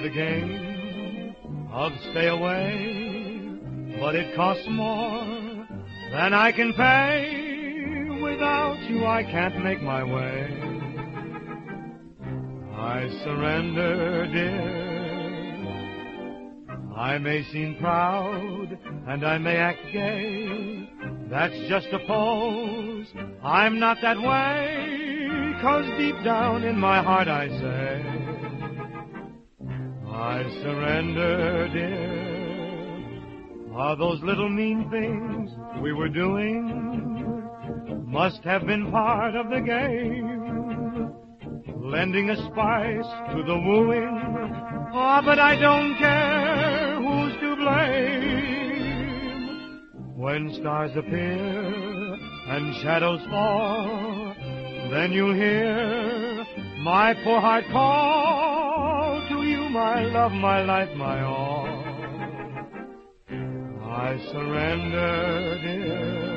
the game of stay away, but it costs more than I can pay. Without you I can't make my way. I surrender, dear. I may seem proud and I may act gay. That's just a pose. I'm not that way. 'Cause deep down in my heart I say, I surrender, dear. Are those little mean things we were doing must have been part of the game, lending a spice to the wooing. Oh, but I don't care who's to blame. When stars appear and shadows fall, then you hear my poor heart call to you, my love, my life, my all. I surrender, dear.